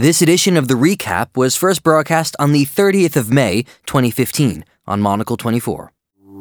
This edition of The Recap was first broadcast on the 30th of May, 2015, on Monocle 24.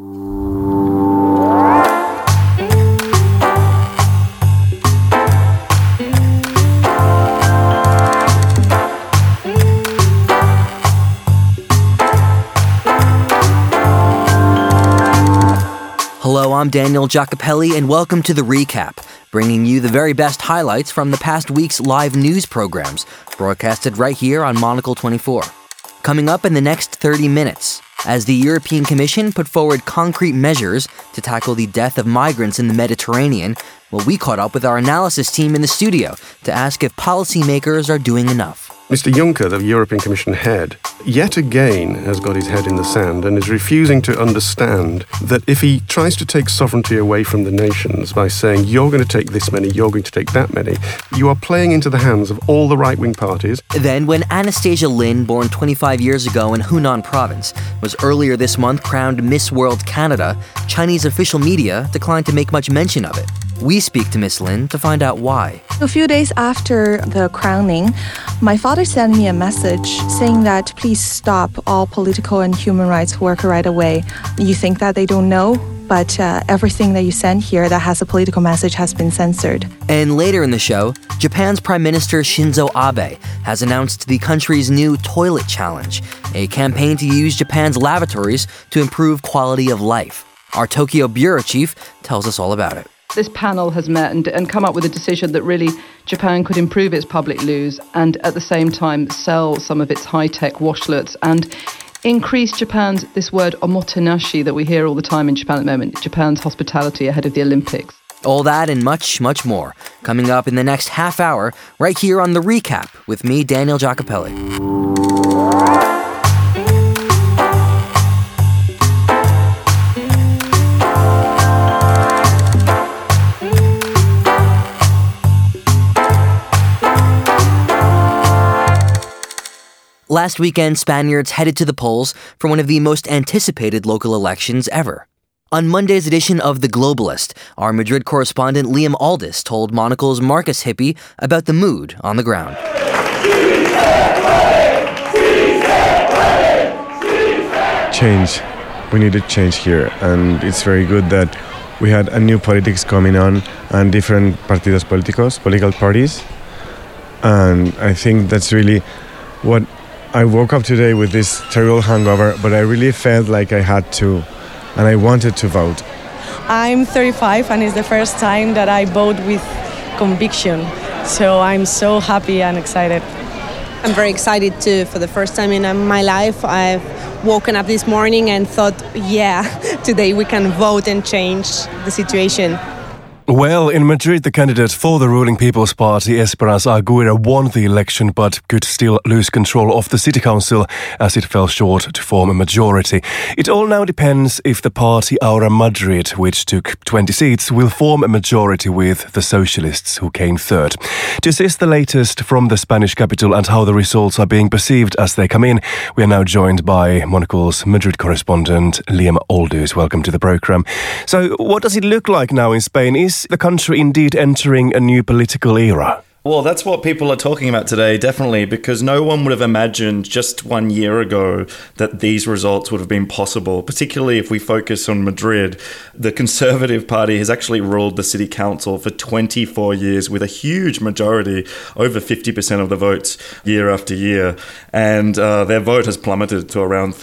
Hello, I'm Daniel Giacopelli, and welcome to The Recap, bringing you the very best highlights from the past week's live news programs, broadcasted right here on Monocle 24. Coming up in the next 30 minutes, as the European Commission put forward concrete measures to tackle the death of migrants in the Mediterranean, we caught up with our analysis team in the studio to ask if policymakers are doing enough. Mr. Juncker, the European Commission head, yet again has got his head in the sand and is refusing to understand that if he tries to take sovereignty away from the nations by saying, you're going to take this many, you're going to take that many, you are playing into the hands of all the right-wing parties. Then, when Anastasia Lin, born 25 years ago in Hunan province, was earlier this month crowned Miss World Canada, Chinese official media declined to make much mention of it. We speak to Miss Lin to find out why. A few days after the crowning, my father sent me a message saying that please stop all political and human rights work right away. You think that they don't know, but everything that you send here that has a political message has been censored. And later in the show, Japan's Prime Minister Shinzo Abe has announced the country's new Toilet Challenge, a campaign to use Japan's lavatories to improve quality of life. Our Tokyo bureau chief tells us all about it. This panel has met and come up with a decision that really Japan could improve its public loos and at the same time sell some of its high-tech washlets and increase Japan's, this word omotenashi that we hear all the time in Japan at the moment, Japan's hospitality ahead of the Olympics. All that and much, much more coming up in the next half hour right here on The Recap with me, Daniel Giacopelli. Last weekend, Spaniards headed to the polls for one of the most anticipated local elections ever. On Monday's edition of The Globalist, our Madrid correspondent Liam Aldis told Monocle's Marcus Hippie about the mood on the ground. Change. We needed change here, and it's very good that we had a new politics coming on and different partidos políticos, political parties, and I think that's really what I woke up today with this terrible hangover, but I really felt like I had to, and I wanted to vote. I'm 35 and it's the first time that I vote with conviction, so I'm so happy and excited. I'm very excited too. For the first time in my life, I've woken up this morning and thought, today we can vote and change the situation. Well, in Madrid, the candidate for the ruling People's Party, Esperanza Aguirre, won the election but could still lose control of the city council as it fell short to form a majority. It all now depends if the party Ahora Madrid, which took 20 seats, will form a majority with the socialists, who came third. To assess the latest from the Spanish capital and how the results are being perceived as they come in, we are now joined by Monocle's Madrid correspondent, Liam Aldis. Welcome to the programme. So, what does it look like now in Spain? Is the country indeed entering a new political era? Well, that's what people are talking about today, definitely, because no one would have imagined just 1 year ago that these results would have been possible, particularly if we focus on Madrid. The Conservative Party has actually ruled the city council for 24 years with a huge majority, over 50% of the votes year after year, and their vote has plummeted to around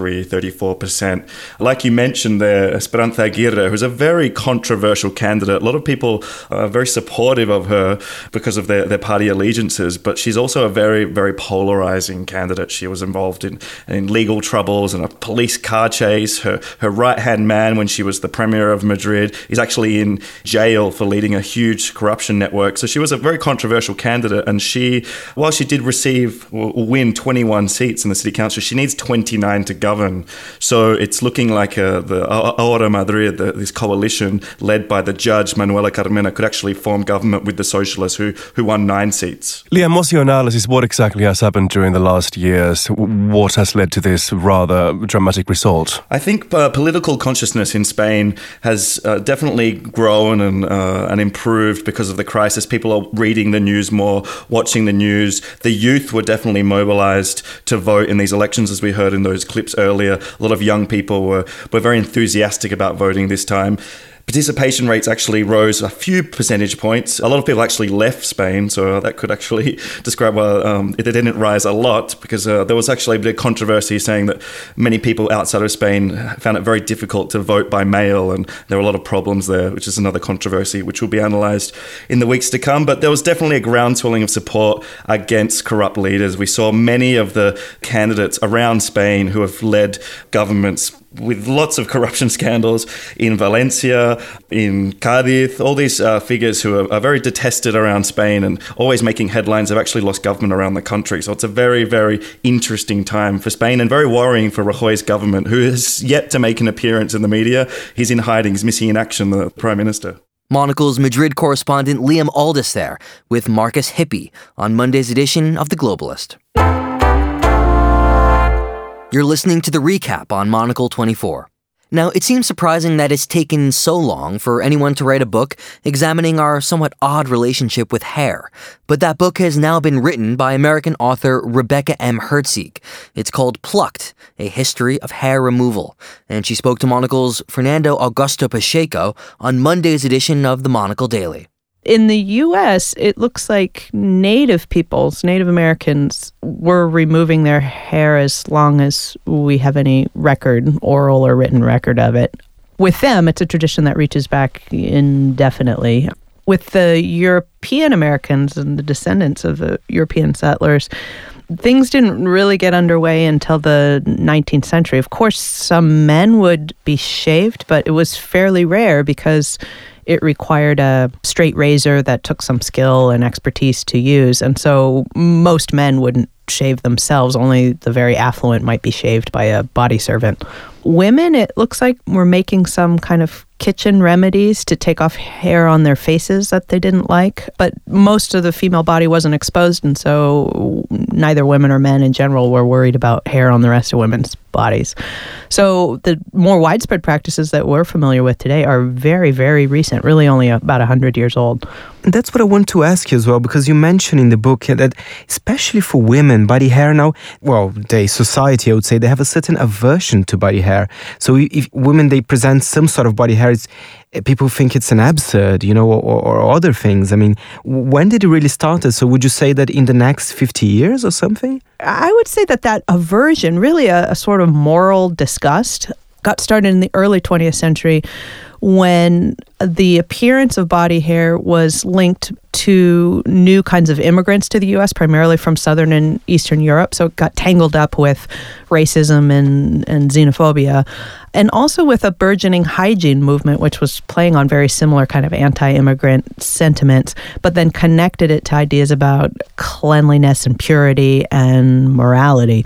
34%. Like you mentioned there, Esperanza Aguirre, who's a very controversial candidate. A lot of people are very supportive of her because of their party allegiances, but she's also a very, very polarizing candidate. She was involved in legal troubles and a police car chase. Her right-hand man, when she was the premier of Madrid, is actually in jail for leading a huge corruption network. So she was a very controversial candidate, and while she did win 21 seats in the city council, she needs 29 to govern. So it's looking like the Ahora Madrid, this coalition led by the judge Manuela Carmena, could actually form government with the socialists who who won 9 seats. Liam, what's your analysis? What exactly has happened during the last years? What has led to this rather dramatic result? I think political consciousness in Spain has definitely grown and improved because of the crisis. People are reading the news more, watching the news. The youth were definitely mobilized to vote in these elections, as we heard in those clips earlier. A lot of young people were very enthusiastic about voting this time. Participation rates actually rose a few percentage points. A lot of people actually left Spain, so that could actually describe why it didn't rise a lot, because there was actually a bit of controversy saying that many people outside of Spain found it very difficult to vote by mail, and there were a lot of problems there, which is another controversy which will be analysed in the weeks to come. But there was definitely a groundswelling of support against corrupt leaders. We saw many of the candidates around Spain who have led governments with lots of corruption scandals in Valencia, in Cádiz. All these figures who are very detested around Spain and always making headlines have actually lost government around the country. So it's a very, very interesting time for Spain and very worrying for Rajoy's government, who has yet to make an appearance in the media. He's in hiding. He's missing in action, the Prime Minister. Monocle's Madrid correspondent Liam Aldis there with Marcus Hippie on Monday's edition of The Globalist. You're listening to the recap on Monocle 24. Now, it seems surprising that it's taken so long for anyone to write a book examining our somewhat odd relationship with hair. But that book has now been written by American author Rebecca M. Herzig. It's called Plucked, A History of Hair Removal. And she spoke to Monocle's Fernando Augusto Pacheco on Monday's edition of the Monocle Daily. In the U.S., it looks like Native Americans, were removing their hair as long as we have any record, oral or written record of it. With them, it's a tradition that reaches back indefinitely. With the European Americans and the descendants of the European settlers, things didn't really get underway until the 19th century. Of course, some men would be shaved, but it was fairly rare because it required a straight razor that took some skill and expertise to use. And so most men wouldn't shave themselves. Only the very affluent might be shaved by a body servant. Women, it looks like, were making some kind of kitchen remedies to take off hair on their faces that they didn't like. But most of the female body wasn't exposed, and so neither women or men in general were worried about hair on the rest of women's bodies. So the more widespread practices that we're familiar with today are very, very recent, really only about 100 years old. And that's what I want to ask you as well, because you mentioned in the book that especially for women, body hair now, society, I would say, they have a certain aversion to body hair. So if women, they present some sort of body hair, people think it's an absurd, or other things. I mean, when did it really start? So would you say that in the next 50 years or something? I would say that aversion, really a sort of moral disgust, got started in the early 20th century when the appearance of body hair was linked to new kinds of immigrants to the U.S., primarily from Southern and Eastern Europe. So it got tangled up with racism and xenophobia, and also with a burgeoning hygiene movement, which was playing on very similar kind of anti-immigrant sentiments, but then connected it to ideas about cleanliness and purity and morality,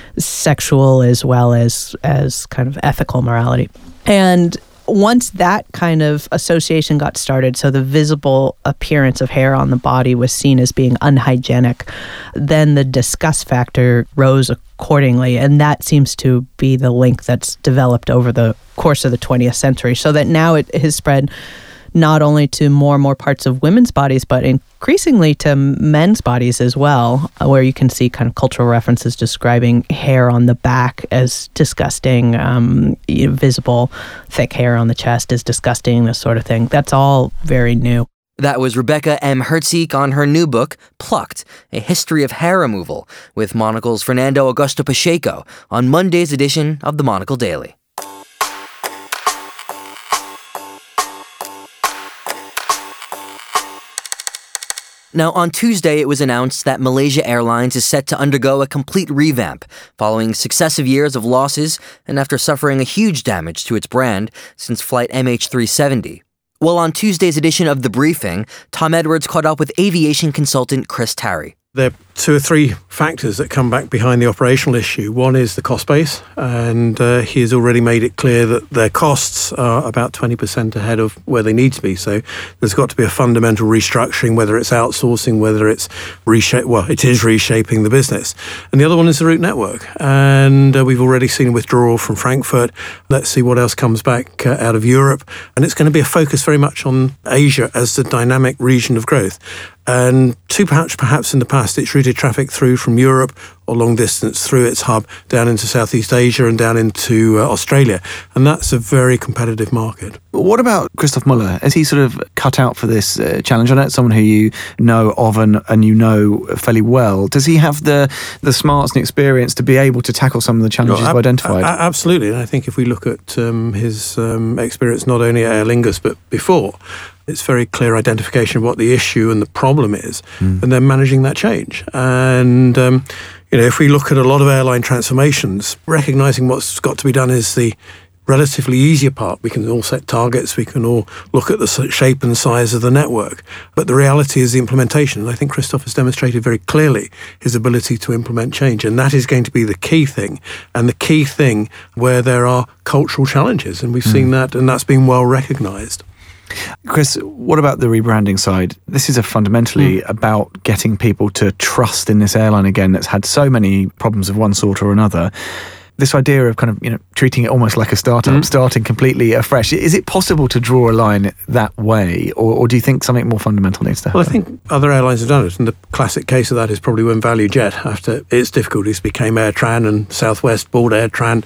sexual as well as kind of ethical morality. And once that kind of association got started, so the visible appearance of hair on the body was seen as being unhygienic, then the disgust factor rose accordingly. And that seems to be the link that's developed over the course of the 20th century, so that now it has spread not only to more and more parts of women's bodies, but increasingly to men's bodies as well, where you can see kind of cultural references describing hair on the back as disgusting, visible thick hair on the chest as disgusting, this sort of thing. That's all very new. That was Rebecca M. Herzig on her new book, Plucked, A History of Hair Removal, with Monocle's Fernando Augusto Pacheco on Monday's edition of the Monocle Daily. Now, on Tuesday, it was announced that Malaysia Airlines is set to undergo a complete revamp following successive years of losses and after suffering a huge damage to its brand since flight MH370. Well, on Tuesday's edition of The Briefing, Tom Edwards caught up with aviation consultant Chris Tarry. The two or three factors that come back behind the operational issue. One is the cost base, and he has already made it clear that their costs are about 20% ahead of where they need to be. So there's got to be a fundamental restructuring, whether it's outsourcing, whether it's it is reshaping the business. And the other one is the route network. And we've already seen withdrawal from Frankfurt. Let's see what else comes back out of Europe. And it's going to be a focus very much on Asia as the dynamic region of growth. And too perhaps in the past, it's routed traffic through from Europe or long distance through its hub down into Southeast Asia and down into Australia. And that's a very competitive market. What about Christoph Muller? Is he sort of cut out for this challenge? I know it's someone who you know of and you know fairly well. Does he have the smarts and experience to be able to tackle some of the challenges you've identified? Absolutely. And I think if we look at his experience not only at Aer Lingus but before, it's very clear identification of what the issue and the problem is, and then managing that change. And, if we look at a lot of airline transformations, recognising what's got to be done is the relatively easier part. We can all set targets, we can all look at the shape and size of the network, but the reality is the implementation. And I think Christoph has demonstrated very clearly his ability to implement change, and that is going to be the key thing, and the key thing where there are cultural challenges, and we've seen that, and that's been well recognised. Chris, what about the rebranding side? This is fundamentally about getting people to trust in this airline again that's had so many problems of one sort or another. This idea of kind of, treating it almost like a startup, starting completely afresh. Is it possible to draw a line that way, or do you think something more fundamental needs to happen? Well, I think other airlines have done it, and the classic case of that is probably when ValueJet, after its difficulties, became AirTran, and Southwest bought AirTran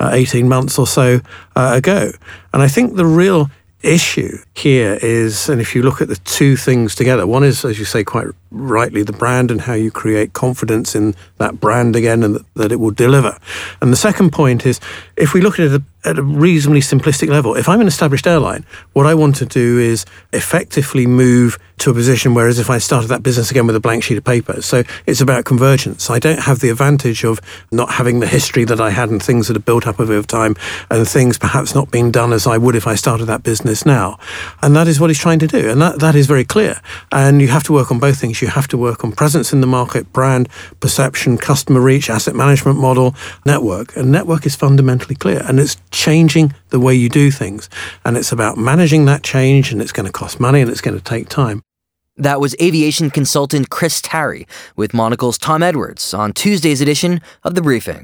18 months or so ago. And I think the real issue here is, and if you look at the two things together, one is, as you say quite rightly, the brand and how you create confidence in that brand again and that it will deliver. And the second point is, if we look at it at a reasonably simplistic level, if I'm an established airline, what I want to do is effectively move to a position whereas if I started that business again with a blank sheet of paper. So it's about convergence. I don't have the advantage of not having the history that I had and things that have built up over time and things perhaps not being done as I would if I started that business now. And that is what he's trying to do. And that is very clear. And you have to work on both things. You have to work on presence in the market, brand, perception, customer reach, asset management model, network. And network is fundamentally clear. And it's changing the way you do things. And it's about managing that change, and it's going to cost money and it's going to take time. That was aviation consultant Chris Tarry with Monocle's Tom Edwards on Tuesday's edition of The Briefing.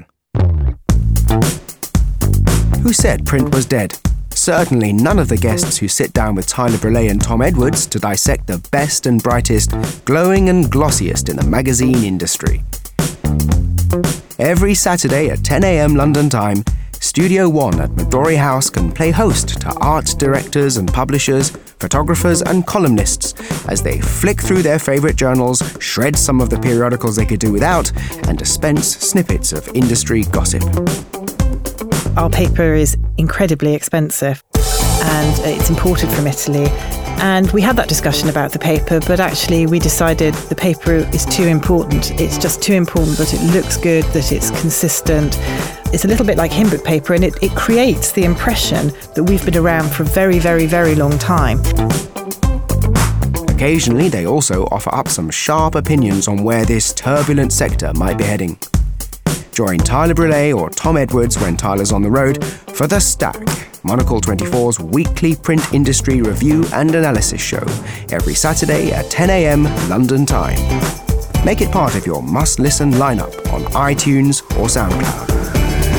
Who said print was dead? Certainly none of the guests who sit down with Tyler Brûlé and Tom Edwards to dissect the best and brightest, glowing and glossiest in the magazine industry. Every Saturday at 10 a.m. London time, Studio One at Midori House can play host to art directors and publishers, photographers and columnists as they flick through their favourite journals, shred some of the periodicals they could do without, and dispense snippets of industry gossip. Our paper is incredibly expensive and it's imported from Italy. And we had that discussion about the paper, but actually we decided the paper is too important. It's just too important that it looks good, that it's consistent. It's a little bit like hymn book paper, and it creates the impression that we've been around for a very, very, very long time. Occasionally, they also offer up some sharp opinions on where this turbulent sector might be heading. Join Tyler Brûlé or Tom Edwards when Tyler's on the road for The Stack, Monocle 24's weekly print industry review and analysis show, every Saturday at 10 a.m. London time. Make it part of your must-listen lineup on iTunes or SoundCloud.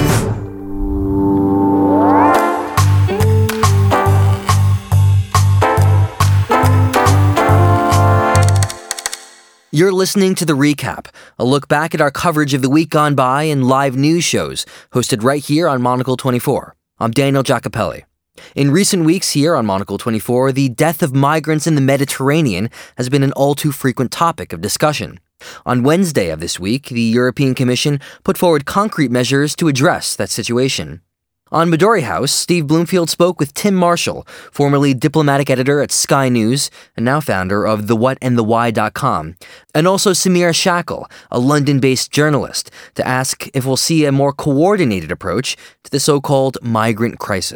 You're listening to The Recap, a look back at our coverage of the week gone by in live news shows, hosted right here on Monocle 24. I'm Daniel Giacopelli. In recent weeks here on Monocle 24, the death of migrants in the Mediterranean has been an all-too-frequent topic of discussion. On Wednesday of this week, the European Commission put forward concrete measures to address that situation. On Midori House, Steve Bloomfield spoke with Tim Marshall, formerly diplomatic editor at Sky News and now founder of thewhatandthewhy.com, and also Samira Shackle, a London-based journalist, to ask if we'll see a more coordinated approach to the so-called migrant crisis.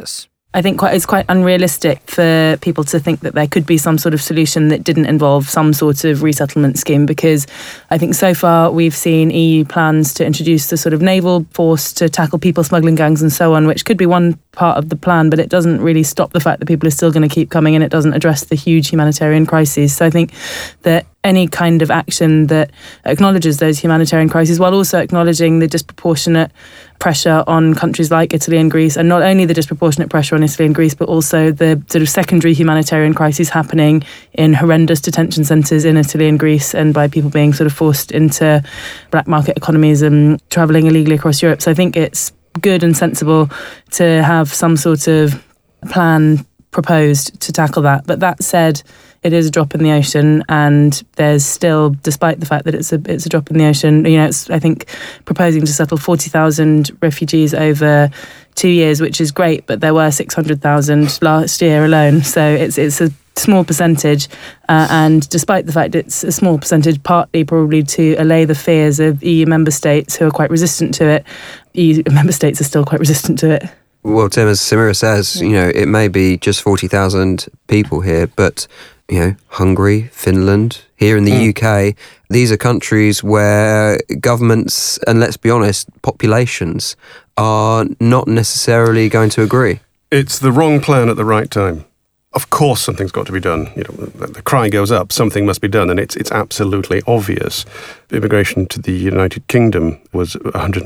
I think it's quite unrealistic for people to think that there could be some sort of solution that didn't involve some sort of resettlement scheme, because I think so far we've seen EU plans to introduce the sort of naval force to tackle people smuggling gangs and so on, which could be one part of the plan, but it doesn't really stop the fact that people are still going to keep coming, and it doesn't address the huge humanitarian crises. So I think that any kind of action that acknowledges those humanitarian crises while also acknowledging the disproportionate pressure on countries like Italy and Greece, and not only the disproportionate pressure on Italy and Greece, but also the sort of secondary humanitarian crises happening in horrendous detention centres in Italy and Greece, and by people being sort of forced into black market economies and travelling illegally across Europe. So I think it's good and sensible to have some sort of plan proposed to tackle that. But that said, it is a drop in the ocean, and there's still, despite the fact that it's a drop in the ocean, it's, I think, proposing to settle 40,000 refugees over 2 years, which is great, but there were 600,000 last year alone. So it's a small percentage, and despite the fact it's a small percentage, partly probably to allay the fears of EU member states who are quite resistant to it, EU member states are still quite resistant to it. Well, Tim, as Samira says, it may be just 40,000 people here, but Hungary, Finland, here in the UK, these are countries where governments, and let's be honest, populations are not necessarily going to agree. It's the wrong plan at the right time. Of course something's got to be done. The cry goes up, something must be done, and it's absolutely obvious. Immigration to the United Kingdom was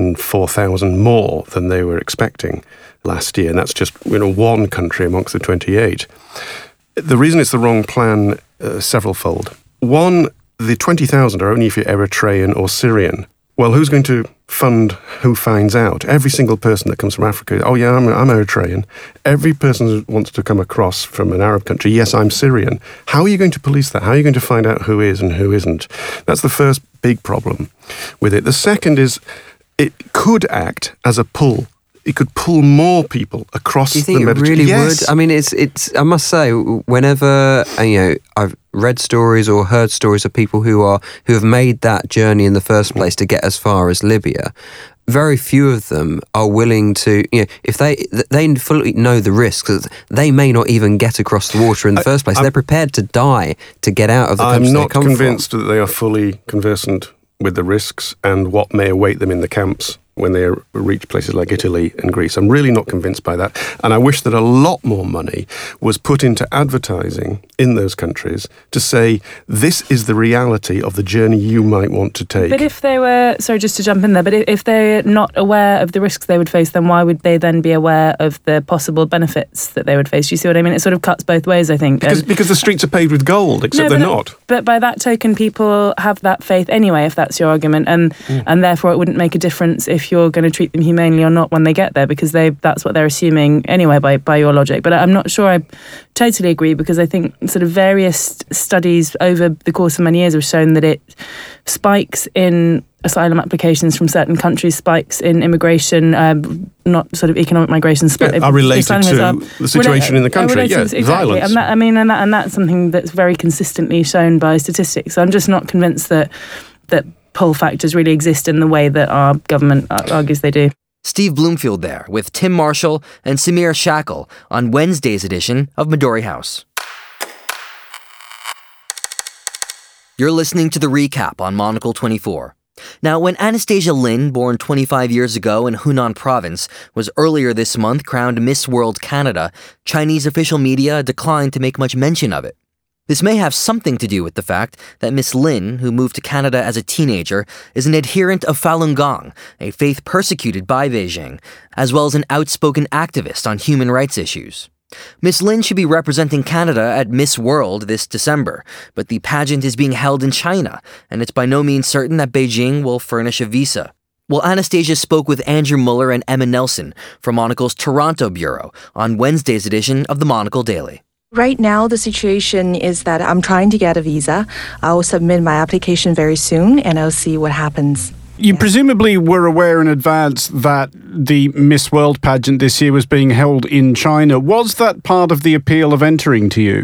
104,000 more than they were expecting last year, and that's just one country amongst the 28. The reason it's the wrong plan, severalfold. One, the 20,000 are only if you're Eritrean or Syrian. Well, who's going to fund who finds out? Every single person that comes from Africa, oh yeah, I'm Eritrean. Every person who wants to come across from an Arab country, yes, I'm Syrian. How are you going to police that? How are you going to find out who is and who isn't? That's the first big problem with it. The second is it could act as a pull. It could pull more people across the Mediterranean. Do you think it really would? I mean, it's. I must say, whenever I've read stories or heard stories of people who have made that journey in the first place to get as far as Libya, very few of them are willing to. If they fully know the risks, they may not even get across the water in the first place. They're prepared to die to get out of the country they come from. I'm not convinced that they are fully conversant with the risks and what may await them in the camps when they reach places like Italy and Greece. I'm really not convinced by that. And I wish that a lot more money was put into advertising in those countries to say, this is the reality of the journey you might want to take. But if they were, sorry, just to jump in there, but if they're not aware of the risks they would face, then why would they then be aware of the possible benefits that they would face? Do you see what I mean? It sort of cuts both ways, I think. Because the streets are paved with gold, except they're not. But by that token, people have that faith anyway, if that's your argument, and therefore it wouldn't make a difference if you're going to treat them humanely or not when they get there, because that's what they're assuming anyway by your logic. But I'm not sure I totally agree, because I think sort of various studies over the course of many years have shown that it spikes in asylum applications from certain countries, spikes in immigration, not sort of economic migration, are related to the situation in the country. Exactly. Violence. And that's something that's very consistently shown by statistics. So I'm just not convinced that pull factors really exist in the way that our government argues they do. Steve Bloomfield there with Tim Marshall and Samira Shackle on Wednesday's edition of Midori House. You're listening to The Recap on Monocle 24. Now, when Anastasia Lin, born 25 years ago in Hunan Province, was earlier this month crowned Miss World Canada, Chinese official media declined to make much mention of it. This may have something to do with the fact that Miss Lin, who moved to Canada as a teenager, is an adherent of Falun Gong, a faith persecuted by Beijing, as well as an outspoken activist on human rights issues. Miss Lin should be representing Canada at Miss World this December, but the pageant is being held in China, and it's by no means certain that Beijing will furnish a visa. Well, Anastasia spoke with Andrew Muller and Emma Nelson from Monocle's Toronto Bureau on Wednesday's edition of the Monocle Daily. Right now, the situation is that I'm trying to get a visa. I will submit my application very soon, and I'll see what happens. You presumably were aware in advance that the Miss World pageant this year was being held in China. Was that part of the appeal of entering to you?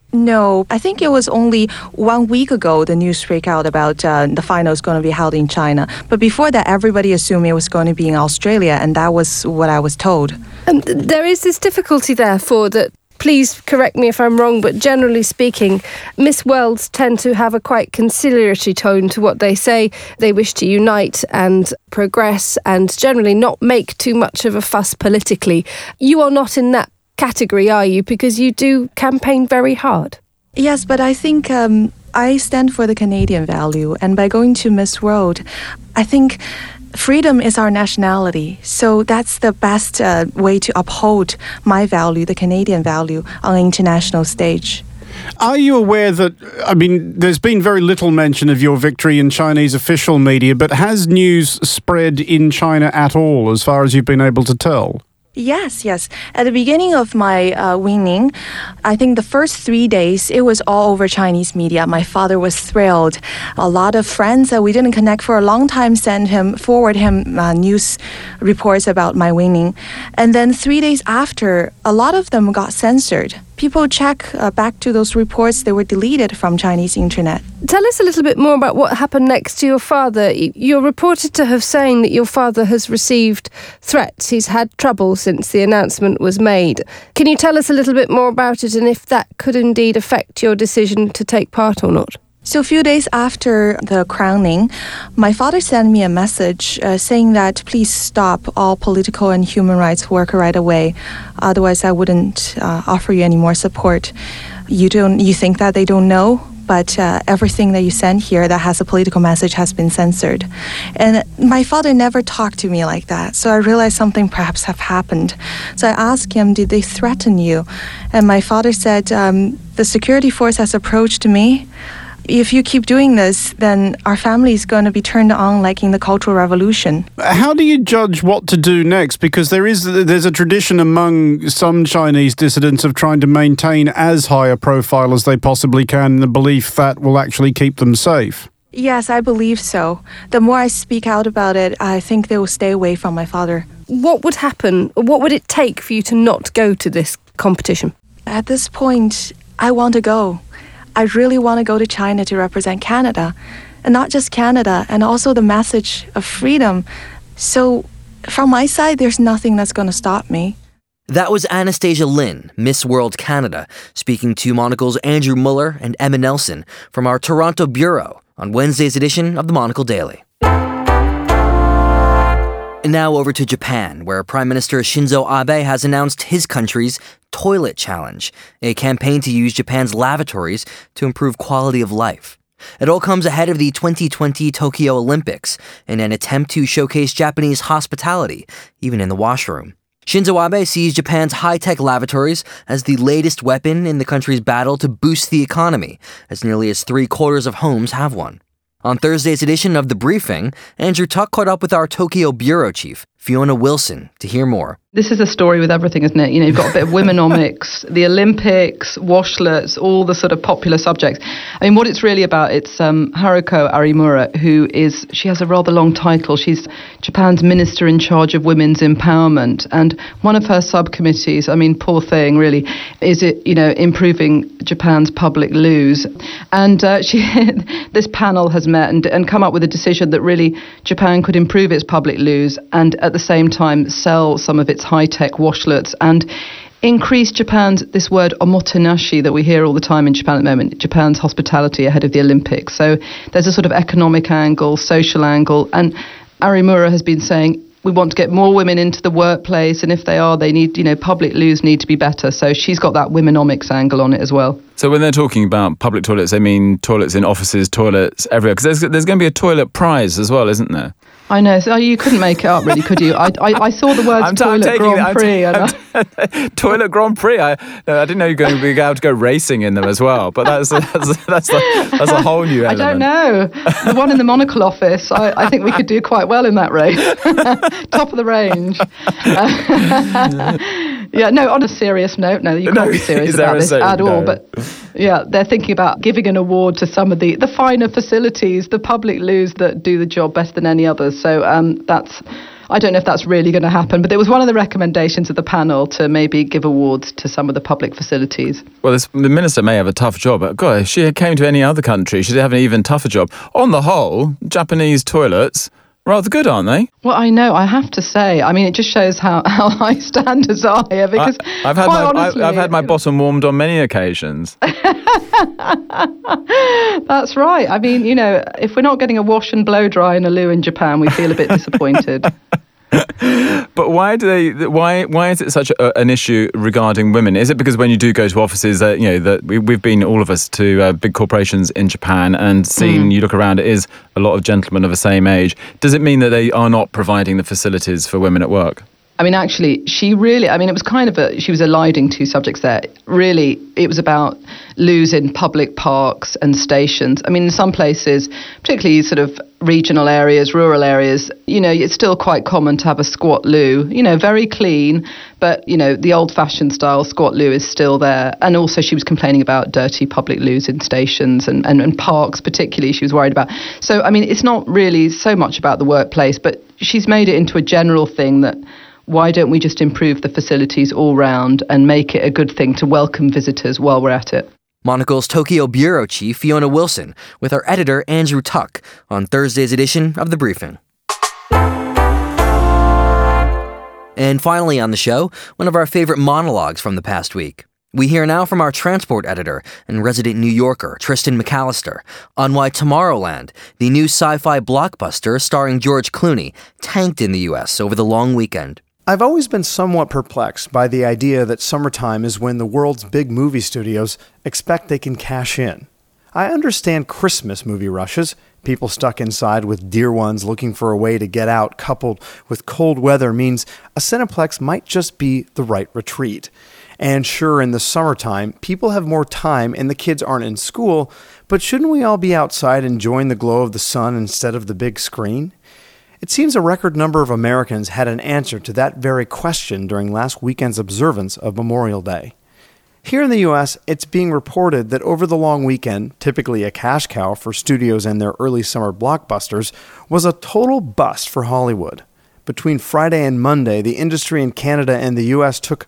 No, I think it was only 1 week ago the news broke out about the finals going to be held in China. But before that, everybody assumed it was going to be in Australia, and that was what I was told. And there is this difficulty, therefore, that, please correct me if I'm wrong, but generally speaking, Miss Worlds tend to have a quite conciliatory tone to what they say. They wish to unite and progress and generally not make too much of a fuss politically. You are not in that category, are you? Because you do campaign very hard. Yes, but I think I stand for the Canadian value. And by going to Miss World, I think freedom is our nationality. So that's the best way to uphold my value, the Canadian value, on an international stage. Are you aware that, there's been very little mention of your victory in Chinese official media, but has news spread in China at all, as far as you've been able to tell? Yes. At the beginning of my winning, I think the first 3 days, it was all over Chinese media. My father was thrilled. A lot of friends that we didn't connect for a long time forward him news reports about my winning. And then 3 days after, a lot of them got censored. People check back to those reports, they were deleted from Chinese internet. Tell us a little bit more about what happened next to your father. You're reported to have saying that your father has received threats. He's had trouble since the announcement was made. Can you tell us a little bit more about it and if that could indeed affect your decision to take part or not? So a few days after the crowning, my father sent me a message saying that please stop all political and human rights work right away. Otherwise, I wouldn't offer you any more support. You think that they don't know, but everything that you send here that has a political message has been censored. And my father never talked to me like that. So I realized something perhaps have happened. So I asked him, did they threaten you? And my father said, the security force has approached me. If you keep doing this, then our family is going to be turned on like in the Cultural Revolution. How do you judge what to do next? Because there's a tradition among some Chinese dissidents of trying to maintain as high a profile as they possibly can in the belief that will actually keep them safe. Yes, I believe so. The more I speak out about it, I think they will stay away from my father. What would happen? What would it take for you to not go to this competition? At this point, I want to go. I really want to go to China to represent Canada, and not just Canada, and also the message of freedom. So from my side, there's nothing that's going to stop me. That was Anastasia Lin, Miss World Canada, speaking to Monocle's Andrew Muller and Emma Nelson from our Toronto bureau on Wednesday's edition of the Monocle Daily. And now over to Japan, where Prime Minister Shinzo Abe has announced his country's Toilet Challenge, a campaign to use Japan's lavatories to improve quality of life. It all comes ahead of the 2020 Tokyo Olympics in an attempt to showcase Japanese hospitality, even in the washroom. Shinzo Abe sees Japan's high-tech lavatories as the latest weapon in the country's battle to boost the economy, as nearly as 3/4 of homes have one. On Thursday's edition of The Briefing, Andrew Tuck caught up with our Tokyo bureau chief, Fiona Wilson, to hear more. This is a story with everything, isn't it? You've got a bit of womenomics, the Olympics, washlets, all the sort of popular subjects. What it's really about, it's Haruko Arimura, she has a rather long title. She's Japan's minister in charge of women's empowerment. And one of her subcommittees, poor thing, really, is improving Japan's public loos. And this panel has met and come up with a decision that really Japan could improve its public loos and at the same time sell some of its high-tech washlets and increase Japan's, this word omotenashi that we hear all the time in Japan at the moment, Japan's hospitality ahead of the Olympics. So there's a sort of economic angle, social angle, and Arimura has been saying we want to get more women into the workplace, and if they are, they need, public loos need to be better. So she's got that womenomics angle on it as well. So when they're talking about public toilets, they mean toilets in offices, toilets everywhere, because there's going to be a toilet prize as well, isn't there? I know. So you couldn't make it up, really, could you? I saw the words Toilet Grand Prix. Toilet Grand Prix. I didn't know you were going to be able to go racing in them as well. But that's a whole new element. I don't know. The one in the Monocle office, I think we could do quite well in that race. Top of the range. Yeah, no, on a serious note, no, you can't be serious about this at all. But yeah, they're thinking about giving an award to some of the finer facilities, the public loos that do the job better than any others. So I don't know if that's really going to happen, but it was one of the recommendations of the panel to maybe give awards to some of the public facilities. Well, the minister may have a tough job, but God, if she came to any other country, she'd have an even tougher job. On the whole, Japanese toilets, rather good, aren't they? Well, I know, I have to say. I mean, it just shows how high standards are here, because I've had my bottom warmed on many occasions. That's right. I mean, if we're not getting a wash and blow dry in a loo in Japan, we feel a bit disappointed. But why is it such an issue regarding women? Is it because when you do go to offices, that we've been, all of us, to big corporations in Japan and seen, you look around, it is a lot of gentlemen of the same age. Does it mean that they are not providing the facilities for women at work? I mean, actually, she was eliding two subjects there. Really, it was about loos in public parks and stations. I mean, in some places, particularly sort of regional areas, rural areas, it's still quite common to have a squat loo, very clean, but, the old-fashioned style squat loo is still there. And also she was complaining about dirty public loos in stations and parks particularly she was worried about. So, I mean, it's not really so much about the workplace, but she's made it into a general thing that why don't we just improve the facilities all round and make it a good thing to welcome visitors while we're at it? Monocle's Tokyo Bureau Chief Fiona Wilson with our editor Andrew Tuck on Thursday's edition of The Briefing. And finally on the show, one of our favorite monologues from the past week. We hear now from our transport editor and resident New Yorker, Tristan McAllister, on why Tomorrowland, the new sci-fi blockbuster starring George Clooney, tanked in the U.S. over the long weekend. I've always been somewhat perplexed by the idea that summertime is when the world's big movie studios expect they can cash in. I understand Christmas movie rushes, people stuck inside with dear ones looking for a way to get out, coupled with cold weather means a Cineplex might just be the right retreat. And sure, in the summertime, people have more time and the kids aren't in school, but shouldn't we all be outside enjoying the glow of the sun instead of the big screen? It seems a record number of Americans had an answer to that very question during last weekend's observance of Memorial Day. Here in the U.S., it's being reported that over the long weekend, typically a cash cow for studios and their early summer blockbusters, was a total bust for Hollywood. Between Friday and Monday, the industry in Canada and the U.S. took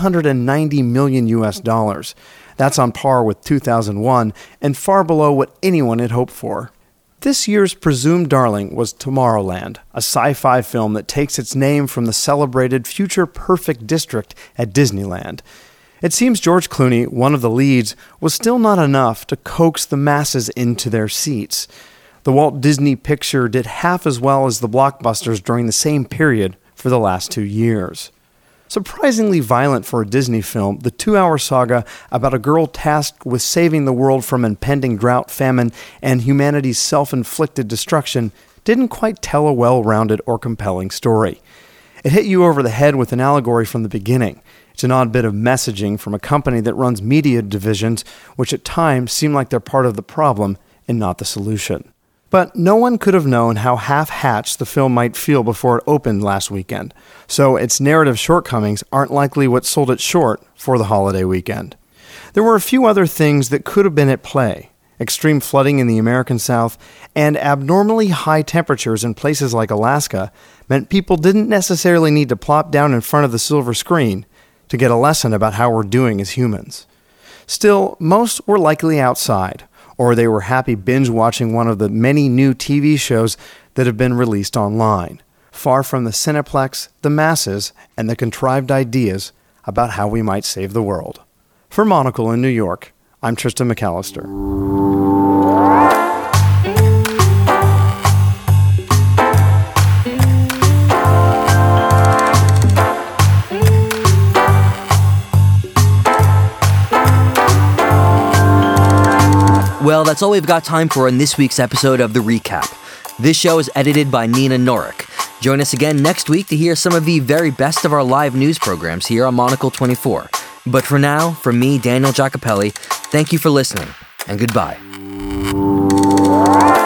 $190 million US. That's on par with 2001 and far below what anyone had hoped for. This year's presumed darling was Tomorrowland, a sci-fi film that takes its name from the celebrated Future Perfect District at Disneyland. It seems George Clooney, one of the leads, was still not enough to coax the masses into their seats. The Walt Disney picture did half as well as the blockbusters during the same period for the last 2 years. Surprisingly violent for a Disney film, the 2-hour saga about a girl tasked with saving the world from impending drought, famine, and humanity's self-inflicted destruction didn't quite tell a well-rounded or compelling story. It hit you over the head with an allegory from the beginning. It's an odd bit of messaging from a company that runs media divisions, which at times seem like they're part of the problem and not the solution. But no one could have known how half-hatched the film might feel before it opened last weekend, so its narrative shortcomings aren't likely what sold it short for the holiday weekend. There were a few other things that could have been at play. Extreme flooding in the American South and abnormally high temperatures in places like Alaska meant people didn't necessarily need to plop down in front of the silver screen to get a lesson about how we're doing as humans. Still, most were likely outside, or they were happy binge-watching one of the many new TV shows that have been released online, far from the Cineplex, the masses, and the contrived ideas about how we might save the world. For Monocle in New York, I'm Tristan McAllister. Well, that's all we've got time for in this week's episode of The Recap. This show is edited by Nina Norik. Join us again next week to hear some of the very best of our live news programs here on Monocle 24. But for now, from me, Daniel Giacopelli, thank you for listening, and goodbye.